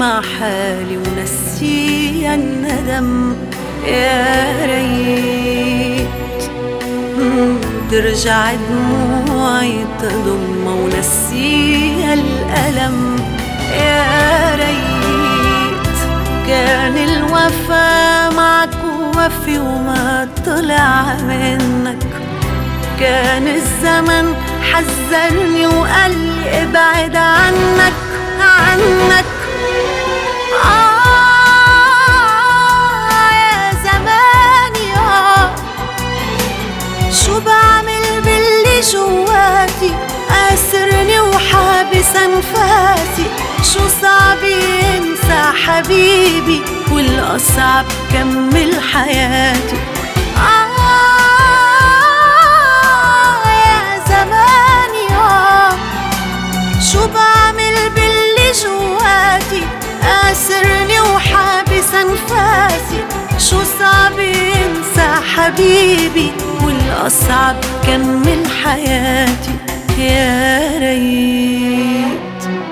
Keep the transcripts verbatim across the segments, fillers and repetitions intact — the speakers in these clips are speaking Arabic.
مع حالي ونسيها الندم. يا ريت ترجع دموعي تضم ونسيها الألم. يا ريت كان الوفا معك وفي وما طلع منك. كان الزمن حذرني وقال لي ابعد عنك عنك. آه يا زماني آه شو بعمل باللي جواتي، قاسرني وحابس أنفاسي. شو صعب ينسى حبيبي والأصعب كمل حياتي. شو بعمل باللي جواتي، قاسرني وحابس أنفاسي. شو صعب ينسى حبيبي والأصعب كمل حياتي. يا ريت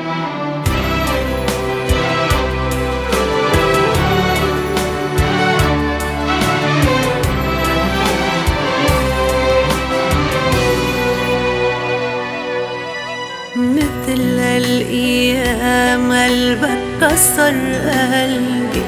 مثل الأيام قلبك كسر قلبي.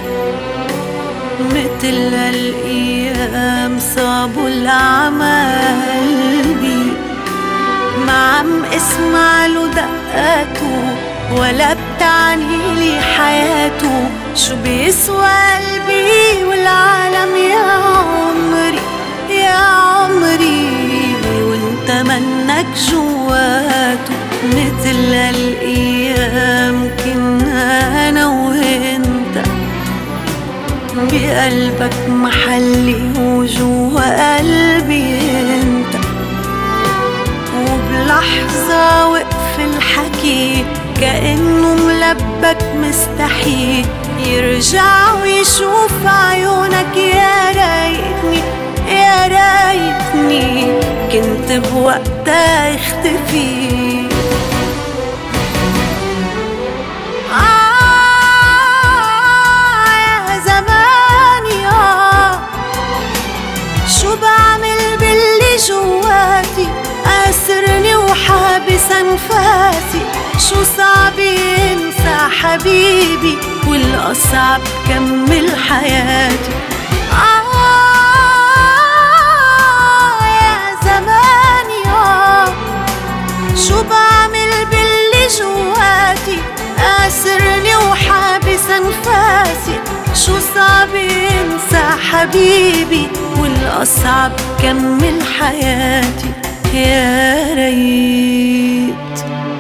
مثل الأيام صابوا العمى قلبي. ما عم اسمع له دقاته ولا بتعني لي حياته. شو بيسوى قلبي والعالم يا عمري يا عمري وانت منك جواته. مثل الأيام كنا أنا وإنت، بقلبك محلي وجوا قلبي إنت. وبلحظة وقف الحكي كأنه ملبك مستحيل يرجع ويشوف عيونك. يا ريتني يا ريتني كنت بوقتها اختفي. قاسرني وحابس أنفاسي. شو صعب ينسى حبيبي والأصعب كمل حياتي. آه يا زماني آه شو بعمل باللي جواتي، قاسرني وحابس أنفاسي. شو صعب ينسى حبيبي والأصعب كمل حياتي. يا ريت